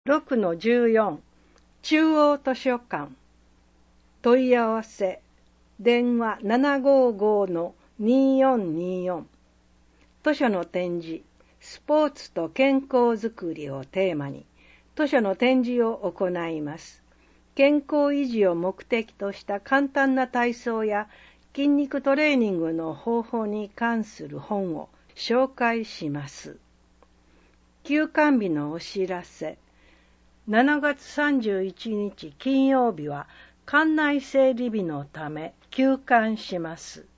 6-14 中央図書館問い合わせ電話755-2424図書の展示スポーツと健康づくりをテーマに図書の展示を行います。健康維持を目的とした簡単な体操や筋肉トレーニングの方法に関する本を紹介します。休館日のお知らせ。7月31日金曜日は館内整理日のため休館します。